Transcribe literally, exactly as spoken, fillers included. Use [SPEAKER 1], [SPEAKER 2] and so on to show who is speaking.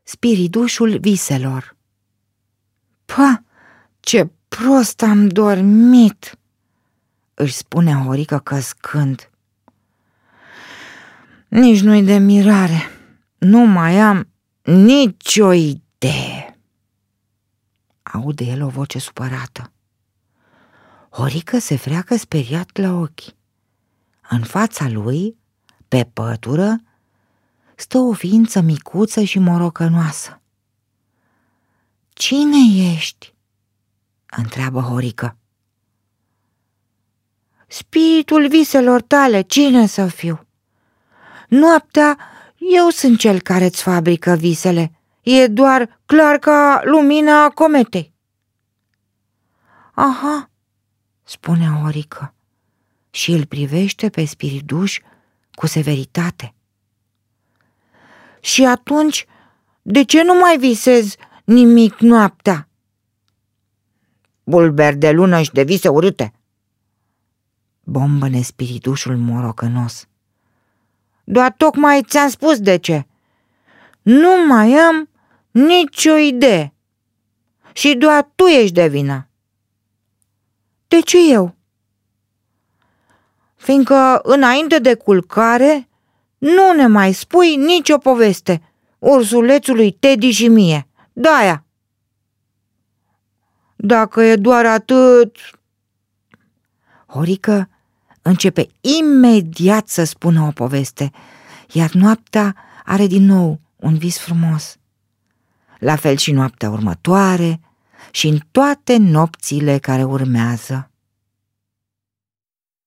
[SPEAKER 1] spiridușul viselor. "Pa, ce prost am dormit!" își spune Horică căscând. "Nici nu-i de mirare, nu mai am nicio idee." Aude el o voce supărată. Horică se freacă speriat la ochi. În fața lui, pe pătură, stă o ființă micuță și morocănoasă. "Cine ești?" întreabă Horică. "Spiritul viselor tale, cine să fiu? Noaptea eu sunt cel care îți fabrică visele, e doar clar ca lumina cometei." "Aha," spune Horică și îl privește pe spiriduș cu severitate. "Și atunci, de ce nu mai visezi nimic noaptea?" "Bulber de lună și de vise urâte," bombăne spiridușul morocănos. "Doar tocmai ți-am spus de ce. Nu mai am nicio idee și doar tu ești de vină." "De ce eu?" "Fiindcă înainte de culcare nu ne mai spui nicio poveste, ursulețului Teddy și mie, de-aia." "Dacă e doar atât..." Horică începe imediat să spună o poveste, iar noaptea are din nou un vis frumos. La fel și noaptea următoare și în toate nopțile care urmează.